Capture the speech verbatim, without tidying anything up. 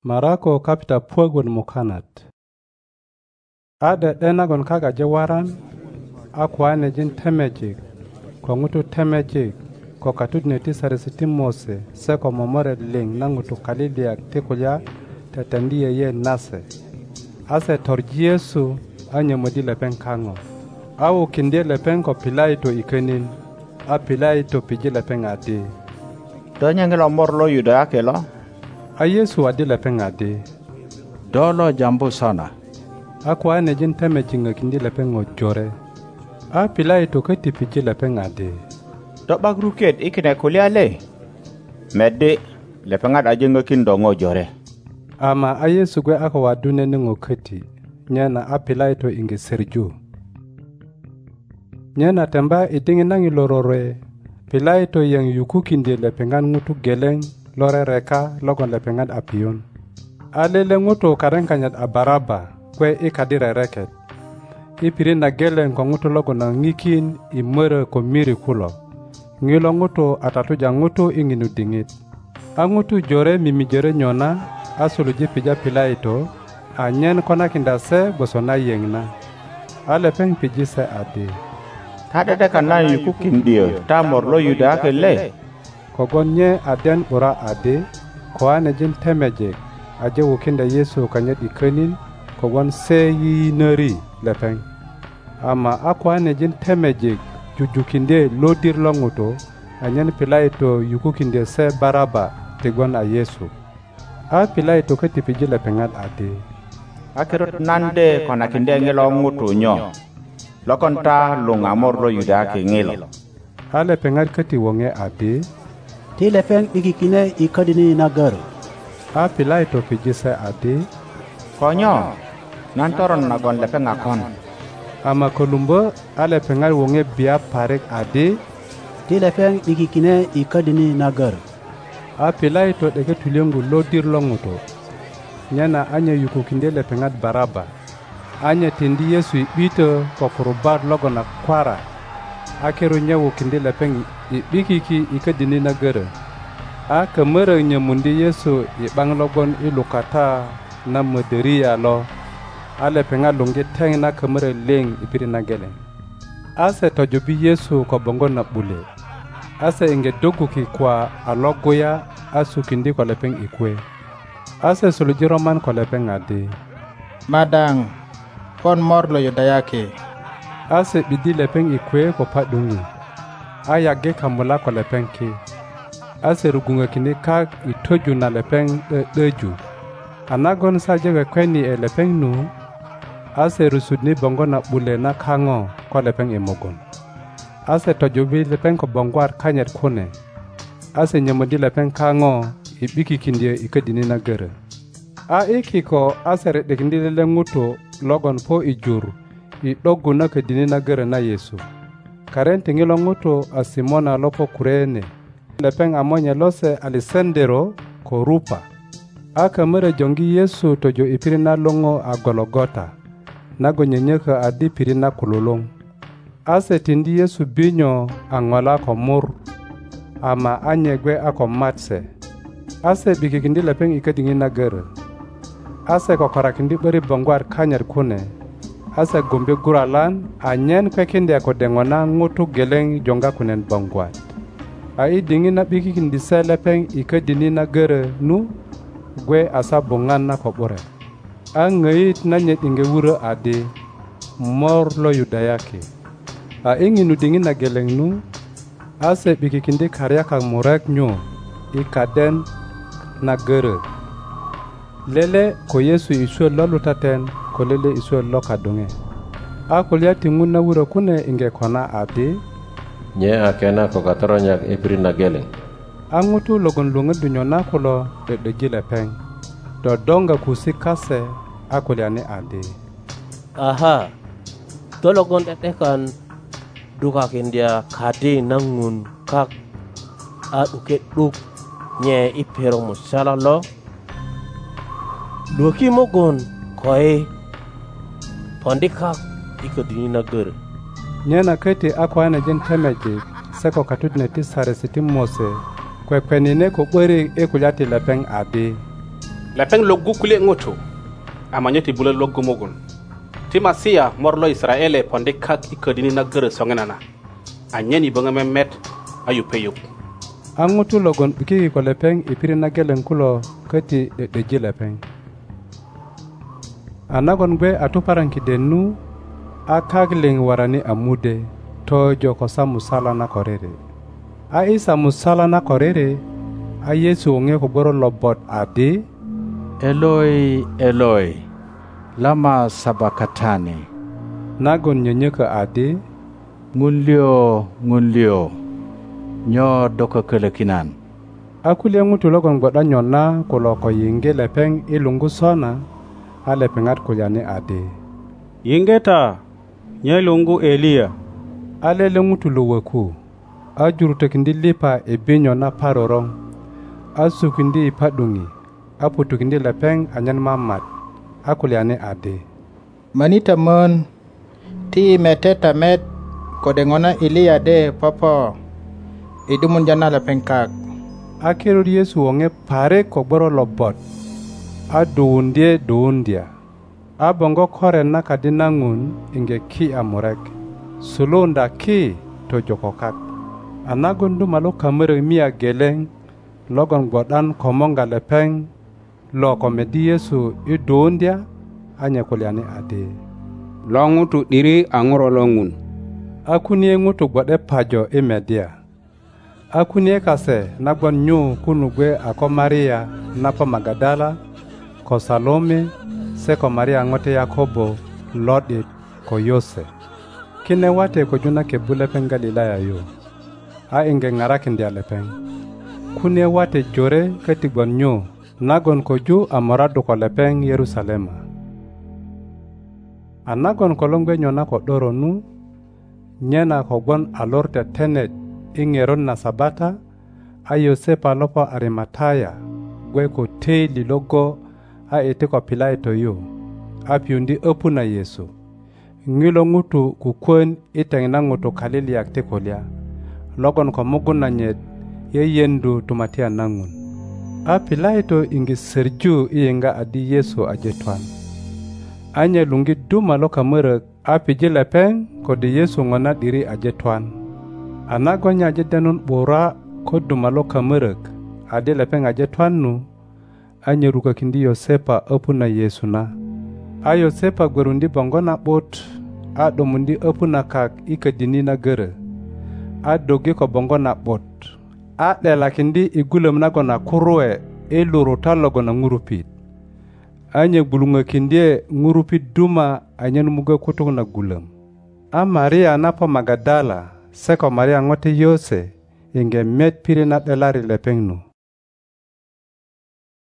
Marako kapita puagun mukanat. Ade denagon kaga jawaran, akwane jin temejik, ko ngutu temejik, ko katut neti sarisiti mose, se ko momore ling na ngutu kalidiak tikulya, tetendiye ye nase. Ase torji Yesu, anye modi lepeng kango. Awu kindie lepeng ko Pilaito ikenin, a Pilaito piji lepeng adi. Donya ngelo morlo yuda akelo. A Yesu adi lepeng adi. Dolo jambu sana. Akwa ane jin teme jinga kindi lepeng ojore. A Pilaito keti piji lepeng adi. Dok bagruket ikine kulia le. Mede lepeng ad aja ngakin dongo jore. Ama a Yesu gwe aka wadune ningo keti. Nyana a Pilaito inge serju. Nyana temba idingi nangi lorore. Pilaito yang yuku kindi lepengan ngutu geleng lore reka logon lepengan apion. Alele ngutu karen kanyat abaraba kwe ikadire reket. Ipiri na geleng kwa ngutu logon na ngikin imere ko miri kulo. Ngilo ngutu atatuja ngutu inginu dingit. A ngutu jore mimi jore nyona asuluji pija Pilaito anyen kona kindase bosona yengna. Alepeng piji se adi. Tada kana yuku kindio ta morlo yuda akele. Kogonye aden ura adi ko ane jin temejek aje wukinda Yesu kanyet ikenin kogon se yi neri lepeng. Ama ako ane jin temejek jujukinde lodir longuto anyen Pilaito yuku kinde se baraba tegon a Yesu. A Pilaito keti piji lepengat adi. Akirut nande kona kinde ngelo ngutu nyo. Lokon ta lunga morlo yuda ke ngelo. A lepengat keti wonge adi. Ti lepeng ikikine ikadini nagaro. A Pilaito piji se adi. Konyo, nantoron nagon lepeng akon. Ama kolumbo a lepengat wonge biya parek adi. Ti lepeng ikikine ikadini nagaro. A Pilaito deke tulengu lodir longuto. Nyana anya yuku kinde lepengat baraba. Anya tindi Yesu ibito kokurubar logona kwara. Akeru nyawu kinde lepeng ibikiki ikadini nagara. A kemere nyamundi Yesu ibang logon ilukata na mederia lo. A lepenga lungi teng na kemere ling ipiri nagele. Ase tojobi Yesu ko bongo na bule. Ase inge dogu ki kwa alogoya asu kindi kwa lepeng ikwe. Ase suluji roman kwa lepeng adi. Madang, kon morlo yudayake. Ase bidi lepeng ikwe kwa padungi. Ayage kamula kwa lepeng ki. Ase rugunga kini kag itoju na lepeng deju. Anagon saje kweni e lepeng nu. Ase rusudni bongo na bule na kango kwa lepeng emogon. Ase tojobi lepeng ko bongwar kanyet kone. Ase nyamudi lepeng kango ibiki kindie ikadini na gere. A iki ko ase redekindi lele nguto logon po ijur i dogu na kadini na gere na Yesu. Karenti ngilo nguto a Simona lopo kurene. Lepeng amonye lose Alisendero ko rupa. A kamere jongi Yesu tojo ipiri na longo a Gologota. Nago nyenyeka adi piri na kululong. Ase tindi Yesu binyo angola ko mur. Ama anyegwe ako matse. Ase bikikindi lepeng ikadingi na gere. Ase kokorakindi beri bongwar kanyar kune. Ase gombe guralan anyen kwekindi ako dengona ngutu geleng jonga kunen bongwar. A idingi na bikikindi se lepeng ikadini na gere nu gwe asa bongan na kobore. A ngayit na nyet inge wuro adi morlo yudayake. A ingi nudingi na geleng nu ase bikikindi karya kang murek nyo ikaden na gere. Lele ko Yesu isue lolu taten ko lele isue loka dunge. A kulia tingun na wuro kune inge kona adi. Nye akena ko kataronyak ipiri na geleng. Angutu logon lunga dunyo na kulo de de jile peng. Do donga kusikase a kulia ni adi. Aha. Do logon tetekan duka kindia kade nangun kak a uke duk nye ipero musala lo. Duki mogon koe pondikak ikadini nagere. Nyana keti akwa na jen temeji seko katut neti sare siti mose kwe kwenine ko bweri e kulyati lepeng adi. lepeng loggu kule ngoto amanyoti bula loggu mogun ti Masia morlo Israele ponde kak ikodini na gere songenana anyeni bonga memet ayu peyuk angutu logon biki ko lepeng ipiri na gelen kulo kati de de lepeng anagon gbe atuparanki denu akagling warani amude tojo ko samusala na korere a isa musala na korere a Yesu nge ko boro lobot adi Eloi Eloi lama sabakatani nagon nyenyeka adi ngunlio ngunlio nyo doko kelekinan akuli ngutu logon goda nyonna ko loko yinge lepeng ilungu sona a lepengat ko yani adi yingeta nye lungu Elia alele ngutu luweku ajurute kindi lipa e binyo na parorong asukindi ipadungi aputukindi lepeng anyan mamat akuliane ade manita mon ti meteta met kodengona Elia de papa idumun jana lepeng kak akero Yesu onge pare ko boro lobot aduundie duundia abongo kore na kadinangun inge ki amurek sulunda ki to jokokak anagundu malo kamere mia geleng logon godan komonga lepeng loko medi Yesu idundia anya kuliani ade longutu diri anguro longun akunie ngutu gode pajo imedia akunie kase nagon nyu kunugwe ako Maria napa Magadala ko Salome se ko Maria ngote Yakobo Lodit ko Yose kine wate ko juna ke bulepeng Galilaya yo a inge ngarakin dia lepeng kune wate jore katigon nyu nagon ko ju amorado ko lepeng Yerusalema anagon ko longwe nyona ko doronu nyena ko gon alorte tenet ingeron na sabata a Yosepa lopo Arimataya gwe ko teili logo a ete ko Pilato yo apiundi opu na Yesu ngilo ngutu kukwen iteng na ngutu kalili yakte kolya logon ko mugun na nyet ye yendu tumatia nangun a Pilato ingi serju iyenga adi Yesu ajetwan anya lungi duma loka merek a piji lepeng ko di Yesu ngona diri ajetwan anagonya ajedenun bora ko duma loka merek adi lepeng ajetwan nu anya ruka kindi Yosepa opu na Yesu na a Yosepa gwerundi bongona bot a domundi opu na kak ika dini na gere a dogi ko bongona bot a dela kindi igulem na gona kuruwe e luru talo gona ngurupit anya bulunga kindi ngurupit duma anya numuga kutung na gulem a Maria napa Magadala seko Maria ngote Yose inge met piri na delari lepengnu